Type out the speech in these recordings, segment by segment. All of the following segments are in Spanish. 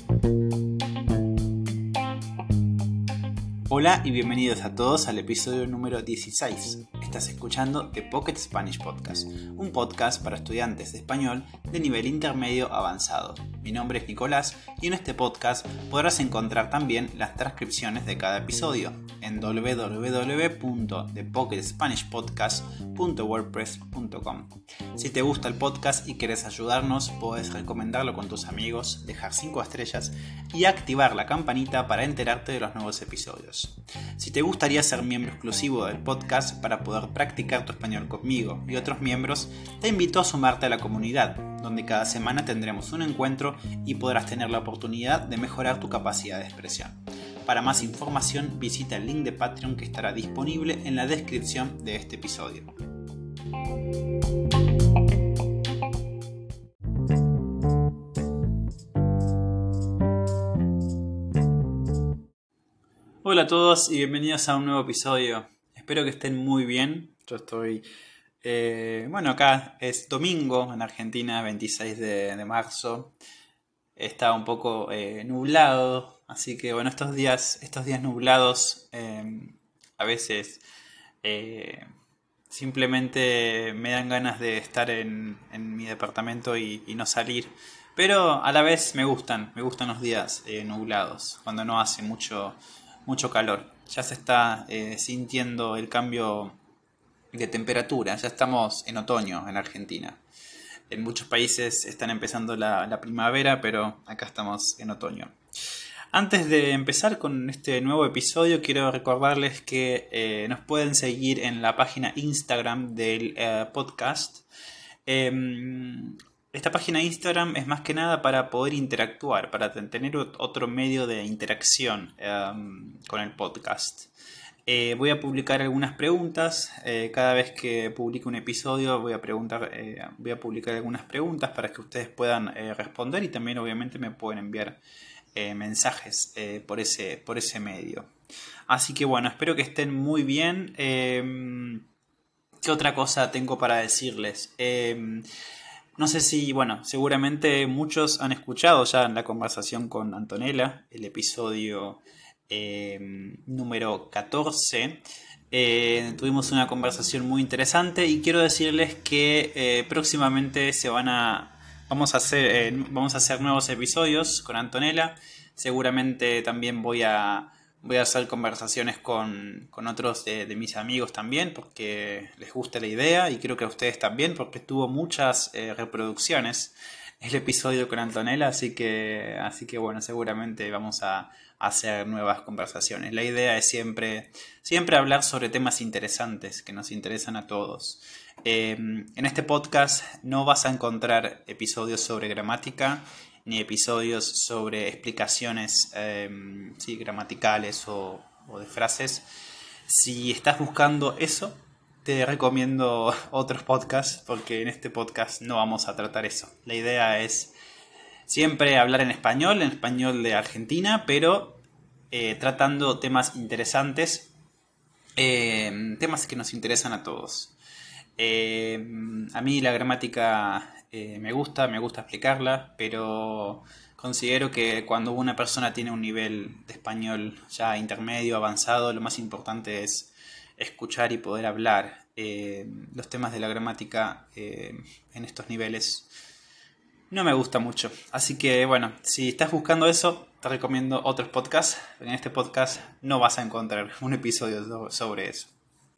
Hola y bienvenidos a todos al episodio número 16. Estás escuchando The Pocket Spanish Podcast, un podcast para estudiantes de español de nivel intermedio avanzado. Mi nombre es Nicolás y en este podcast podrás encontrar también las transcripciones de cada episodio en www.thepocketspanishpodcast.wordpress.com. Si te gusta el podcast y quieres ayudarnos, puedes recomendarlo con tus amigos, dejar 5 estrellas y activar la campanita para enterarte de los nuevos episodios. Si te gustaría ser miembro exclusivo del podcast para poder practicar tu español conmigo y otros miembros, te invito a sumarte a la comunidad, donde cada semana tendremos un encuentro y podrás tener la oportunidad de mejorar tu capacidad de expresión. Para más información, visita el link de Patreon que estará disponible en la descripción de este episodio. Hola a todos y bienvenidos a un nuevo episodio. Espero que estén muy bien. Yo estoy... acá es domingo en Argentina, 26 de marzo. Está un poco nublado, así que bueno, estos días nublados a veces simplemente me dan ganas de estar en mi departamento y no salir. Pero a la vez me gustan los días nublados, cuando no hace mucho calor. Ya se está sintiendo el cambio de temperatura, ya estamos en otoño en Argentina. En muchos países están empezando la primavera, pero acá estamos en otoño. Antes de empezar con este nuevo episodio, quiero recordarles que nos pueden seguir en la página Instagram del podcast. Esta página Instagram es más que nada para poder interactuar, para tener otro medio de interacción con el podcast. Voy a publicar algunas preguntas. Cada vez que publique un episodio voy a publicar algunas preguntas para que ustedes puedan responder y también obviamente me pueden enviar mensajes por ese medio. Así que bueno, espero que estén muy bien. ¿Qué otra cosa tengo para decirles? No sé si, seguramente muchos han escuchado ya la conversación con Antonella, el episodio número 14. Tuvimos una conversación muy interesante y quiero decirles que próximamente vamos a hacer nuevos episodios con Antonella. Seguramente también voy a hacer conversaciones con otros de mis amigos también, porque les gusta la idea y creo que a ustedes también, porque tuvo muchas reproducciones el episodio con Antonella, así que bueno, seguramente vamos a hacer nuevas conversaciones. La idea es siempre hablar sobre temas interesantes que nos interesan a todos. En este podcast no vas a encontrar episodios sobre gramática ni episodios sobre explicaciones gramaticales o de frases. Si estás buscando eso, te recomiendo otros podcasts, porque en este podcast no vamos a tratar eso. La idea es siempre hablar en español de Argentina, pero tratando temas interesantes, temas que nos interesan a todos. A mí la gramática me gusta explicarla, pero considero que cuando una persona tiene un nivel de español ya intermedio, avanzado, lo más importante es escuchar y poder hablar. Los temas de la gramática en estos niveles no me gusta mucho. Así que bueno, si estás buscando eso, te recomiendo otros podcasts. En este podcast no vas a encontrar un episodio sobre eso.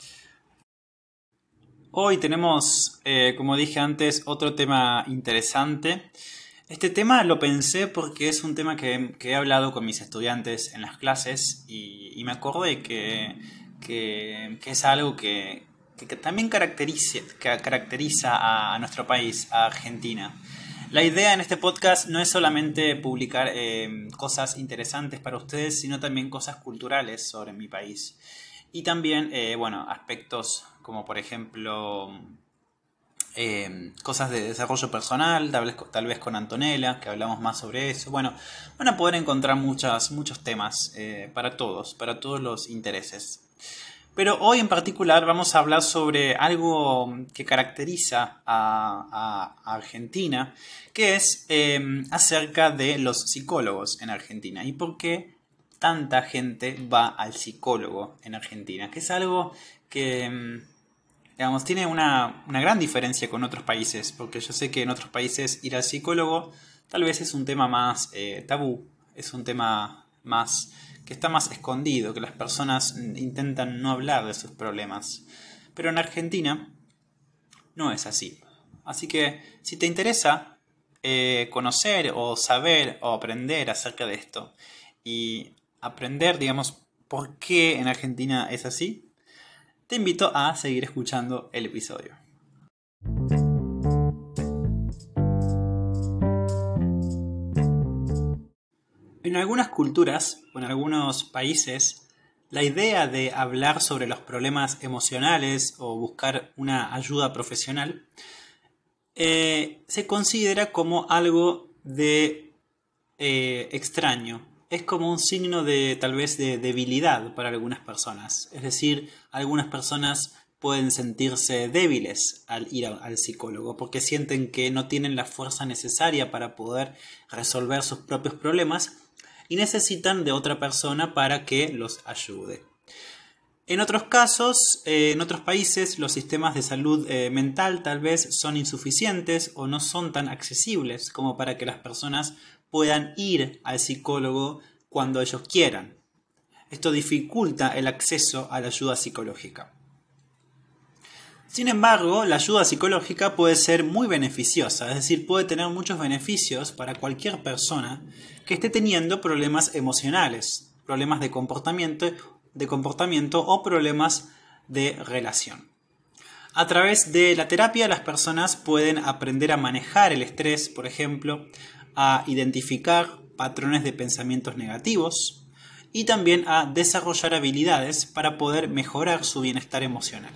Hoy tenemos, como dije antes, otro tema interesante. Este tema lo pensé porque es un tema que he hablado con mis estudiantes en las clases y me acordé que es algo que también caracteriza a nuestro país, a Argentina. La idea en este podcast no es solamente publicar cosas interesantes para ustedes, sino también cosas culturales sobre mi país. Y también, aspectos como por ejemplo cosas de desarrollo personal, tal vez con Antonella, que hablamos más sobre eso. Bueno, van a poder encontrar muchos temas para todos los intereses. Pero hoy en particular vamos a hablar sobre algo que caracteriza a Argentina, que es acerca de los psicólogos en Argentina y por qué tanta gente va al psicólogo en Argentina, que es algo que, digamos, tiene una gran diferencia con otros países, porque yo sé que en otros países ir al psicólogo tal vez es un tema más tabú, es un tema más que está más escondido, que las personas intentan no hablar de sus problemas. Pero en Argentina no es así. Así que si te interesa conocer o saber o aprender acerca de esto y aprender, digamos, por qué en Argentina es así, te invito a seguir escuchando el episodio. En algunas culturas o en algunos países, la idea de hablar sobre los problemas emocionales o buscar una ayuda profesional se considera como algo de extraño. Es como un signo de tal vez de debilidad para algunas personas. Es decir, algunas personas pueden sentirse débiles al ir al psicólogo porque sienten que no tienen la fuerza necesaria para poder resolver sus propios problemas y necesitan de otra persona para que los ayude. En otros casos, en otros países, los sistemas de salud mental tal vez son insuficientes o no son tan accesibles como para que las personas puedan ir al psicólogo cuando ellos quieran. Esto dificulta el acceso a la ayuda psicológica. Sin embargo, la ayuda psicológica puede ser muy beneficiosa, es decir, puede tener muchos beneficios para cualquier persona que esté teniendo problemas emocionales, problemas de comportamiento o problemas de relación. A través de la terapia, las personas pueden aprender a manejar el estrés, por ejemplo, a identificar patrones de pensamientos negativos y también a desarrollar habilidades para poder mejorar su bienestar emocional.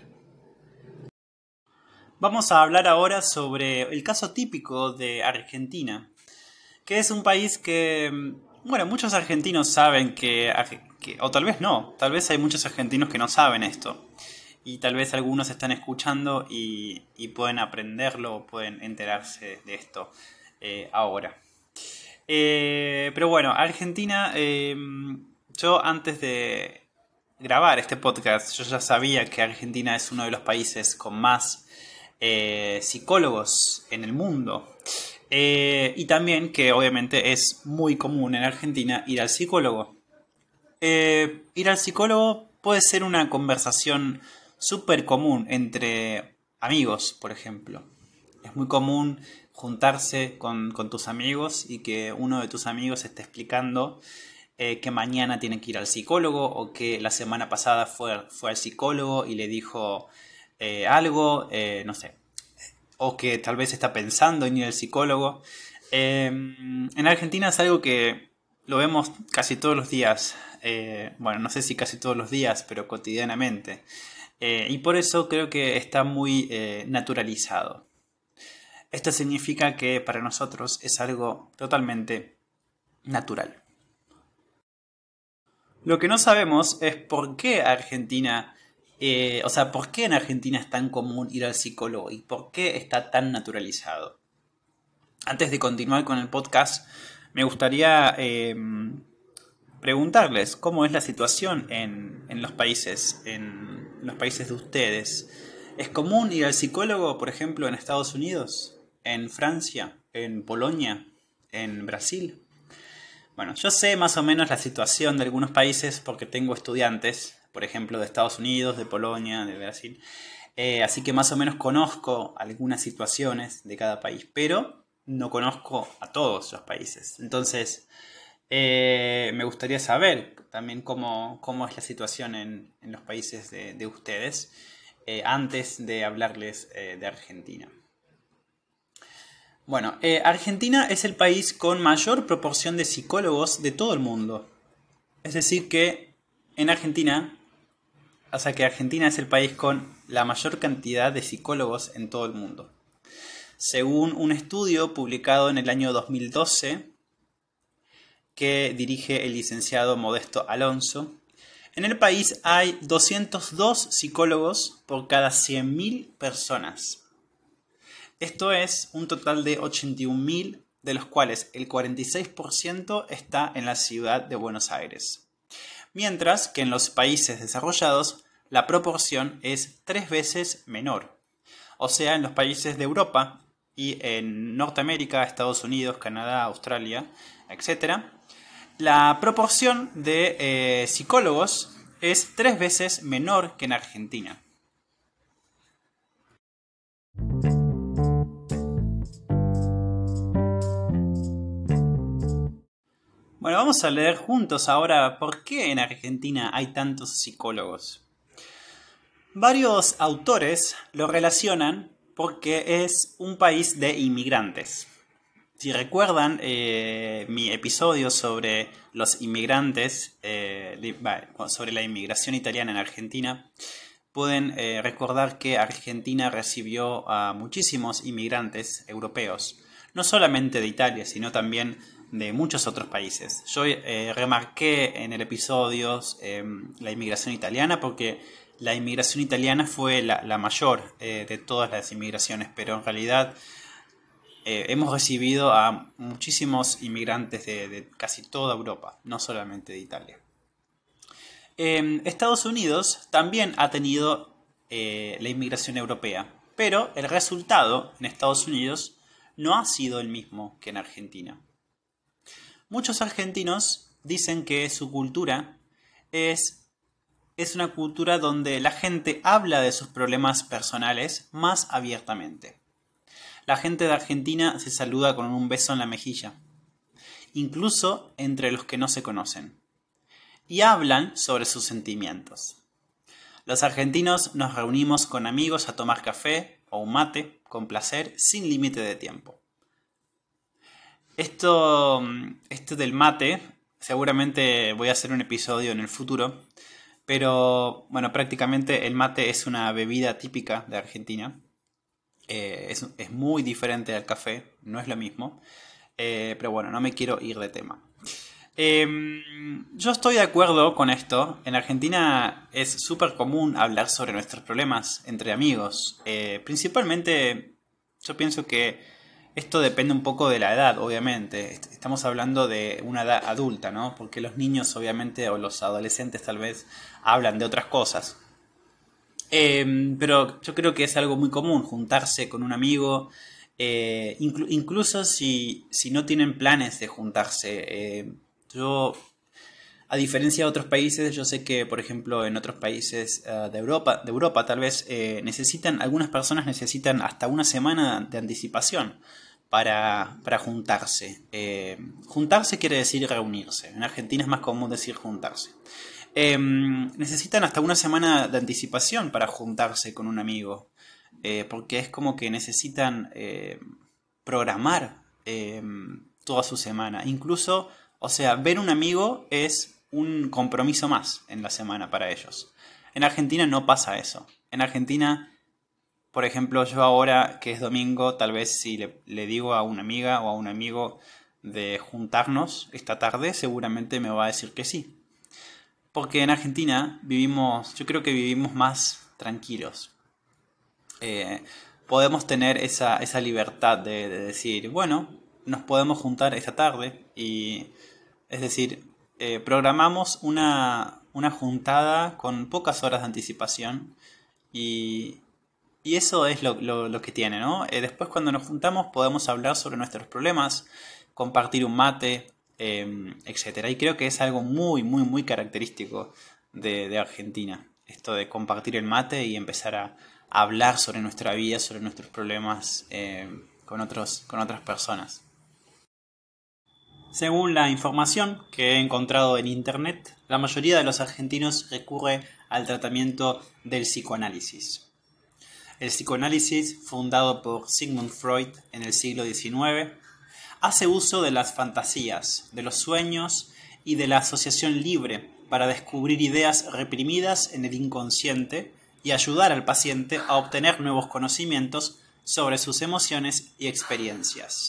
Vamos a hablar ahora sobre el caso típico de Argentina, que es un país que, bueno, muchos argentinos saben o tal vez no, tal vez hay muchos argentinos que no saben esto. Y tal vez algunos están escuchando y pueden aprenderlo o pueden enterarse de esto ahora. Pero bueno, Argentina, yo antes de grabar este podcast, yo ya sabía que Argentina es uno de los países con más psicólogos en el mundo. Y también que obviamente es muy común en Argentina ir al psicólogo. Ir al psicólogo puede ser una conversación súper común entre amigos, por ejemplo. Es muy común juntarse con tus amigos y que uno de tus amigos esté explicando que mañana tiene que ir al psicólogo o que la semana pasada fue al psicólogo y le dijo algo, no sé, o que tal vez está pensando en ir al psicólogo. En Argentina es algo que lo vemos casi todos los días, bueno, no sé si casi todos los días, pero cotidianamente. Y por eso creo que está muy naturalizado. Esto significa que para nosotros es algo totalmente natural. Lo que no sabemos es por qué Argentina, por qué en Argentina es tan común ir al psicólogo y por qué está tan naturalizado. Antes de continuar con el podcast, me gustaría preguntarles cómo es la situación en los países de ustedes. ¿Es común ir al psicólogo, por ejemplo, en Estados Unidos, en Francia, en Polonia, en Brasil? Bueno, yo sé más o menos la situación de algunos países porque tengo estudiantes, por ejemplo, de Estados Unidos, de Polonia, de Brasil. Así que más o menos conozco algunas situaciones de cada país, pero no conozco a todos los países. Entonces, me gustaría saber también cómo es la situación en los países de ustedes antes de hablarles de Argentina. Bueno, Argentina es el país con mayor proporción de psicólogos de todo el mundo. Es decir que en Argentina, que Argentina es el país con la mayor cantidad de psicólogos en todo el mundo. Según un estudio publicado en el año 2012, que dirige el licenciado Modesto Alonso, En el país hay 202 psicólogos por cada 100.000 personas. Esto es un total de 81.000, de los cuales el 46% está en la ciudad de Buenos Aires. Mientras que en los países desarrollados la proporción es 3 veces menor. O sea, en los países de Europa y en Norteamérica, Estados Unidos, Canadá, Australia, etc., la proporción de psicólogos es 3 veces menor que en Argentina. Bueno, vamos a leer juntos ahora por qué en Argentina hay tantos psicólogos. Varios autores lo relacionan porque es un país de inmigrantes. Si recuerdan mi episodio sobre los inmigrantes, sobre la inmigración italiana en Argentina, pueden recordar que Argentina recibió a muchísimos inmigrantes europeos, no solamente de Italia, sino también de muchos otros países. Yo remarqué en el episodio la inmigración italiana porque la inmigración italiana fue la mayor de todas las inmigraciones, pero en realidad hemos recibido a muchísimos inmigrantes de casi toda Europa, no solamente de Italia. Estados Unidos también ha tenido la inmigración europea, pero el resultado en Estados Unidos no ha sido el mismo que en Argentina. Muchos argentinos dicen que su cultura es una cultura donde la gente habla de sus problemas personales más abiertamente. La gente de Argentina se saluda con un beso en la mejilla, incluso entre los que no se conocen, y hablan sobre sus sentimientos. Los argentinos nos reunimos con amigos a tomar café o un mate con placer sin límite de tiempo. Esto del mate, seguramente voy a hacer un episodio en el futuro, pero bueno, prácticamente el mate es una bebida típica de Argentina. Es muy diferente al café, no es lo mismo, pero bueno, no me quiero ir de tema. Yo estoy de acuerdo con esto. En Argentina es súper común hablar sobre nuestros problemas entre amigos. Principalmente yo pienso que esto depende un poco de la edad, obviamente. Estamos hablando de una edad adulta, ¿no? Porque los niños, obviamente, o los adolescentes tal vez, hablan de otras cosas. Pero yo creo que es algo muy común juntarse con un amigo, incluso si no tienen planes de juntarse. Yo, a diferencia de otros países, yo sé que, por ejemplo, en otros países de Europa tal vez algunas personas necesitan hasta una semana de anticipación para juntarse. Juntarse quiere decir reunirse. En Argentina es más común decir juntarse. Necesitan hasta una semana de anticipación para juntarse con un amigo, porque es como que necesitan programar toda su semana. Incluso, o sea, ver un amigo es un compromiso más en la semana para ellos. En Argentina no pasa eso. En Argentina, por ejemplo, yo ahora que es domingo, tal vez si le digo a una amiga o a un amigo de juntarnos esta tarde, seguramente me va a decir que sí. Porque en Argentina yo creo que vivimos más tranquilos. Podemos tener esa libertad de decir, bueno, nos podemos juntar esta tarde y, es decir, programamos una juntada con pocas horas de anticipación y eso es lo que tiene, ¿no? Después cuando nos juntamos podemos hablar sobre nuestros problemas, compartir un mate, etcétera. Y creo que es algo muy, muy, muy característico de Argentina. Esto de compartir el mate y empezar a hablar sobre nuestra vida, sobre nuestros problemas con otras personas. Según la información que he encontrado en internet, la mayoría de los argentinos recurre al tratamiento del psicoanálisis. El psicoanálisis, fundado por Sigmund Freud en el siglo XIX, hace uso de las fantasías, de los sueños y de la asociación libre para descubrir ideas reprimidas en el inconsciente y ayudar al paciente a obtener nuevos conocimientos sobre sus emociones y experiencias.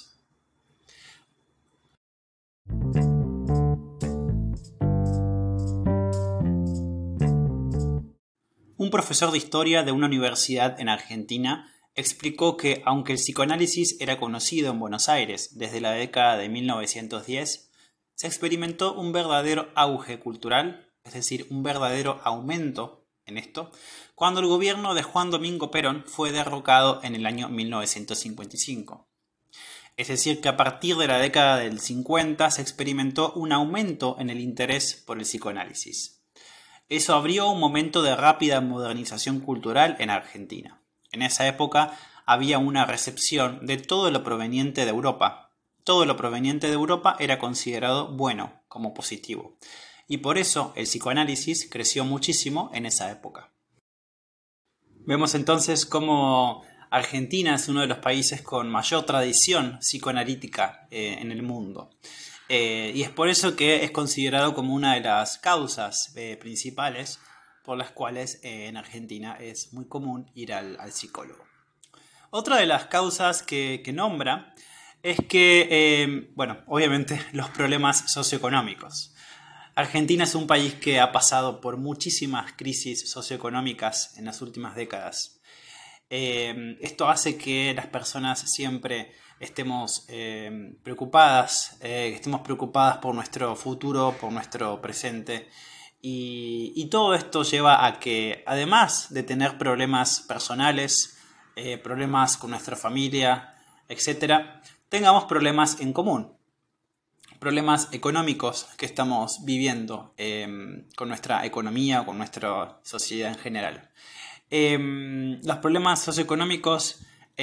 Un profesor de historia de una universidad en Argentina explicó que, aunque el psicoanálisis era conocido en Buenos Aires desde la década de 1910, se experimentó un verdadero auge cultural, es decir, un verdadero aumento en esto, cuando el gobierno de Juan Domingo Perón fue derrocado en el año 1955. Es decir, que a partir de la década del 50 se experimentó un aumento en el interés por el psicoanálisis. Eso abrió un momento de rápida modernización cultural en Argentina. En esa época había una recepción de todo lo proveniente de Europa. Todo lo proveniente de Europa era considerado bueno, como positivo. Y por eso el psicoanálisis creció muchísimo en esa época. Vemos entonces cómo Argentina es uno de los países con mayor tradición psicoanalítica en el mundo. Y es por eso que es considerado como una de las causas principales por las cuales en Argentina es muy común ir al psicólogo. Otra de las causas que nombra es que, obviamente los problemas socioeconómicos. Argentina es un país que ha pasado por muchísimas crisis socioeconómicas en las últimas décadas. Esto hace que las personas siempre estemos preocupadas por nuestro futuro, por nuestro presente, y todo esto lleva a que, además de tener problemas personales, problemas con nuestra familia, etc., tengamos problemas en común, problemas económicos que estamos viviendo con nuestra economía o con nuestra sociedad en general. Los problemas socioeconómicos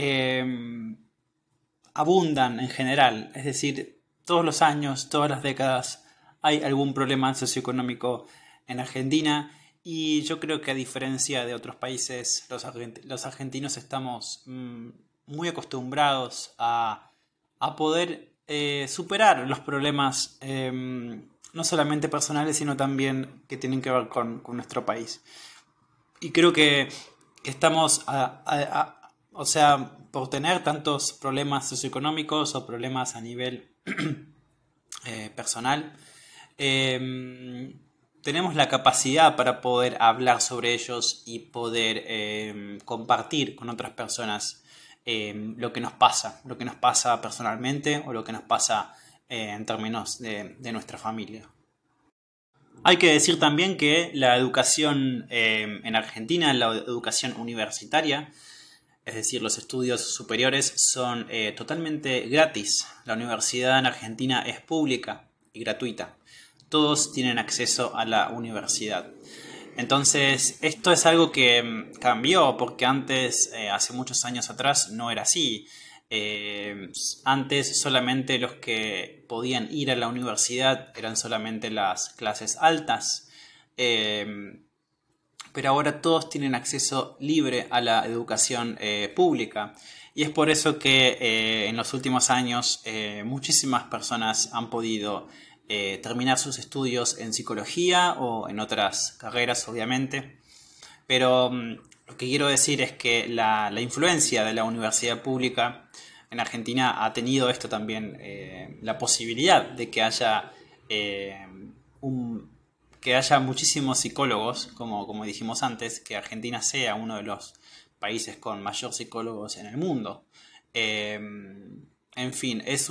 abundan en general, es decir, todos los años, todas las décadas hay algún problema socioeconómico en Argentina, y yo creo que, a diferencia de otros países, los argentinos estamos muy acostumbrados a poder superar los problemas no solamente personales, sino también que tienen que ver con nuestro país. Y creo que estamos, por tener tantos problemas socioeconómicos o problemas a nivel personal, tenemos la capacidad para poder hablar sobre ellos y poder compartir con otras personas lo que nos pasa personalmente o lo que nos pasa en términos de nuestra familia. Hay que decir también que la educación en Argentina, la educación universitaria, es decir, los estudios superiores, son totalmente gratis. La universidad en Argentina es pública y gratuita. Todos tienen acceso a la universidad. Entonces, esto es algo que cambió, porque antes, hace muchos años atrás, no era así. Antes solamente los que podían ir a la universidad eran solamente las clases altas, pero ahora todos tienen acceso libre a la educación pública, y es por eso que en los últimos años muchísimas personas han podido terminar sus estudios en psicología o en otras carreras, obviamente, pero lo que quiero decir es que la influencia de la universidad pública en Argentina ha tenido esto también, la posibilidad de que haya muchísimos psicólogos, como dijimos antes, que Argentina sea uno de los países con mayor psicólogos en el mundo. En fin, es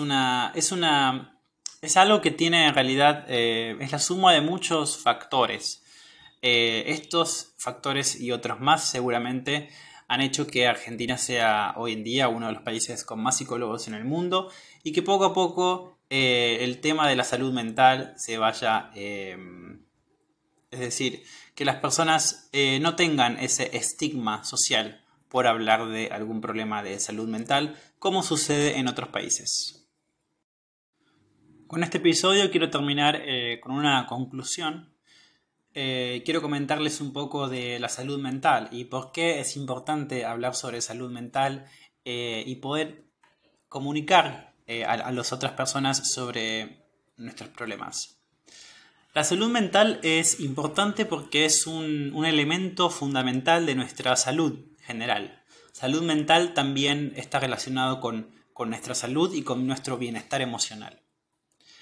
algo que tiene en realidad, es la suma de muchos factores. Estos factores y otros más seguramente han hecho que Argentina sea hoy en día uno de los países con más psicólogos en el mundo, y que poco a poco el tema de la salud mental se vaya, es decir, que las personas no tengan ese estigma social por hablar de algún problema de salud mental, como sucede en otros países. Con este episodio quiero terminar con una conclusión. Quiero comentarles un poco de la salud mental y por qué es importante hablar sobre salud mental y poder comunicar a las otras personas sobre nuestros problemas. La salud mental es importante porque es un elemento fundamental de nuestra salud general. Salud mental también está relacionado con nuestra salud y con nuestro bienestar emocional.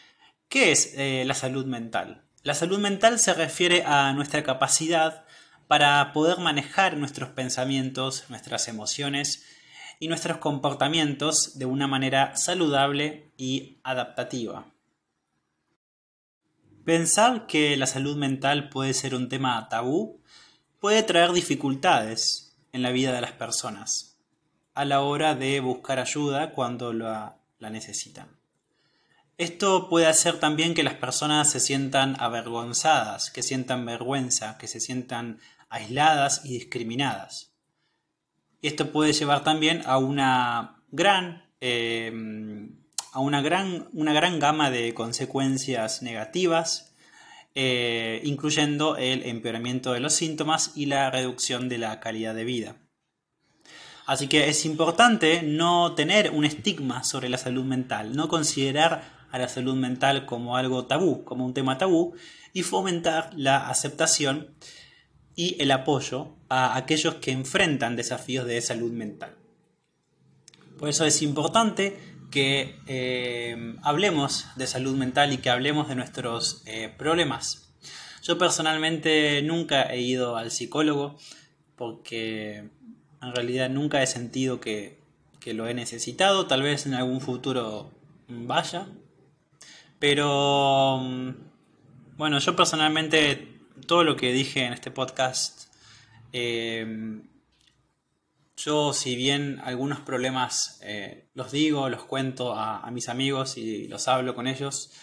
¿Qué es la salud mental? La salud mental se refiere a nuestra capacidad para poder manejar nuestros pensamientos, nuestras emociones y nuestros comportamientos de una manera saludable y adaptativa. Pensar que la salud mental puede ser un tema tabú puede traer dificultades en la vida de las personas a la hora de buscar ayuda cuando la necesitan. Esto puede hacer también que las personas se sientan avergonzadas, que sientan vergüenza, que se sientan aisladas y discriminadas. Esto puede llevar también a una gran gama de consecuencias negativas, incluyendo el empeoramiento de los síntomas y la reducción de la calidad de vida. Así que es importante no tener un estigma sobre la salud mental, no considerar a la salud mental como algo tabú, como un tema tabú, y fomentar la aceptación y el apoyo a aquellos que enfrentan desafíos de salud mental. Por eso es importante que hablemos de salud mental y que hablemos de nuestros problemas. Yo personalmente nunca he ido al psicólogo porque en realidad nunca he sentido que lo he necesitado. Tal vez en algún futuro vaya. Pero bueno, yo personalmente todo lo que dije en este podcast, yo si bien algunos problemas los digo, los cuento a mis amigos y los hablo con ellos,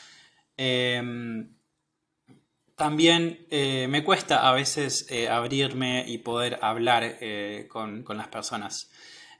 también me cuesta a veces abrirme y poder hablar con las personas.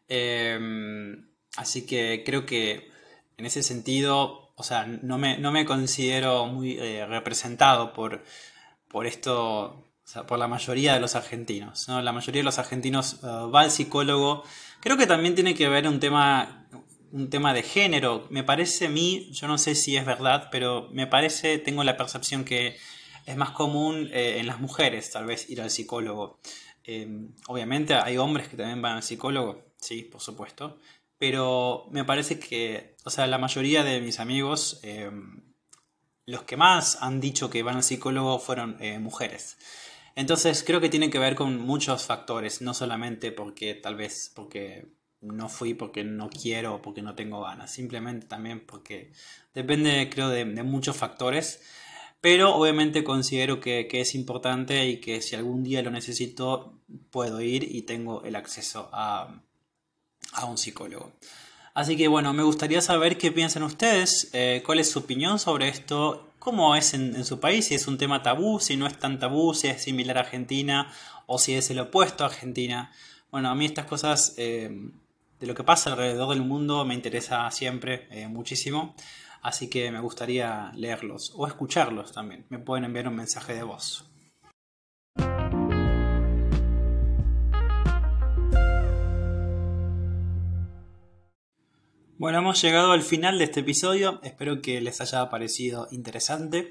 Así que creo que en ese sentido, o sea, no me considero muy representado por esto, o sea, por la mayoría de los argentinos, ¿no? La mayoría de los argentinos va al psicólogo. Creo que también tiene que ver un tema de género. Me parece a mí, yo no sé si es verdad, pero me parece, tengo la percepción que es más común en las mujeres, tal vez, ir al psicólogo. Obviamente hay hombres que también van al psicólogo, sí, por supuesto. Pero me parece que, o sea, la mayoría de mis amigos, los que más han dicho que van al psicólogo fueron mujeres. Entonces creo que tiene que ver con muchos factores, no solamente porque no fui, porque no quiero o porque no tengo ganas, simplemente también porque depende, creo, de muchos factores. Pero obviamente considero que es importante y que si algún día lo necesito puedo ir y tengo el acceso a un psicólogo. Así que bueno, me gustaría saber qué piensan ustedes, cuál es su opinión sobre esto, cómo es en su país, si es un tema tabú, si no es tan tabú, si es similar a Argentina o si es el opuesto a Argentina. Bueno, a mí estas cosas de lo que pasa alrededor del mundo me interesa siempre muchísimo, así que me gustaría leerlos o escucharlos también. Me pueden enviar un mensaje de voz. Bueno, hemos llegado al final de este episodio. Espero que les haya parecido interesante.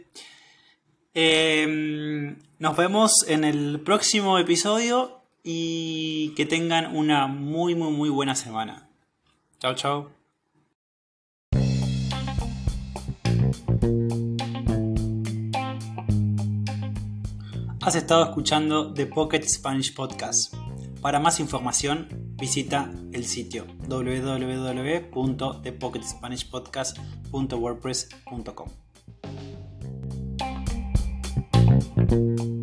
Nos vemos en el próximo episodio y que tengan una muy buena semana. Chao, chao. Has estado escuchando The Pocket Spanish Podcast. Para más información, visita el sitio www.thepocketspanishpodcast.wordpress.com.